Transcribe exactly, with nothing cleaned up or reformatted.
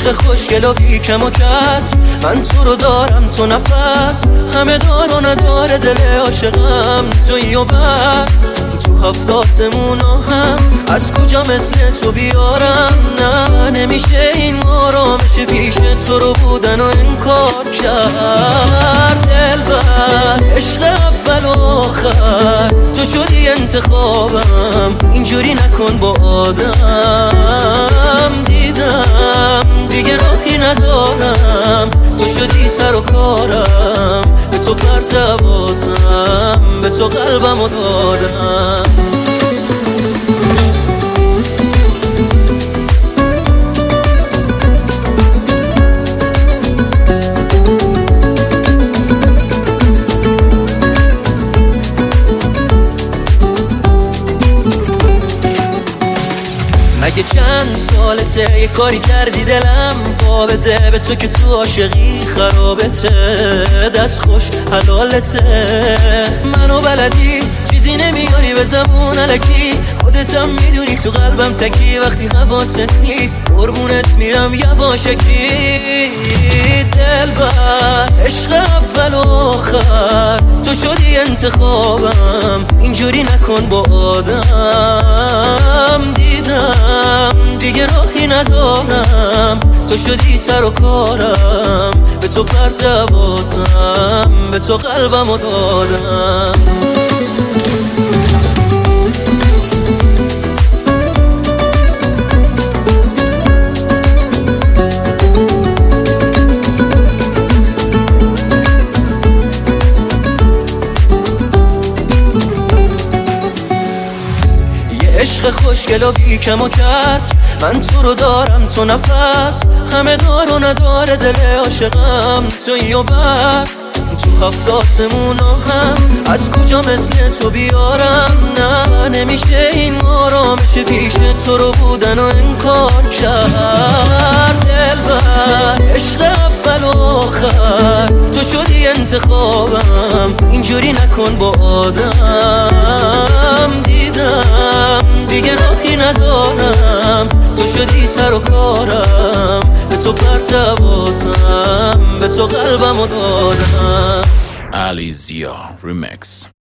عشق خوشگل و بی کم و کس، من تو رو دارم تو نفس، همه دار و نداره دل عاشقم تویی و بس. تو هفت آسمونا هم از کجا مثل تو بیارم؟ نه نمیشه این آرامش پیش تو رو بودن و انکار کرد. دلبر عشق اول و آخر تو شدی انتخابم، اینجوری نکن با آدم. دیدم دیگه راهی ندارم، تو شدی سر و کارم، به تو پرت حواسم، به تو قلبمو دادم. مگه چند سالته یه کاری کردی دلم پا بده به تو که تو عاشقی خرابته، دست خوش حلالته. منو بلدی چیزی نمیاری به زبون الکی، خودتم میدونی تو قلبم تکی، وقتی حواست نیست قربونت میرم یواشکی. دلبر عشق اول و آخر تو شدی انتخابم، اینجوری نکن با آدم. دیدم دیگه راهی ندارم، تو شدی سر و کارم، به تو پرت حواسم، به تو قلبمو دادم. عشق خوشگل و بی کم و کس، من تو رو دارم تو نفس، همه دار و نداره دل عاشقم تویی و بس. تو هفت آسمونا هم از کجا مثل تو بیارم؟ نه نمیشه این آرامش پیش تو رو بودن و انکار کرد. دلبر عشق اول و آخر تو شدی انتخابم، اینجوری نکن با آدم. دیدم دیگه راهی ندارم، تو شدی سر و کارم، به تو پرت حواسم، به تو قلبمو دادم. Alizia Remix.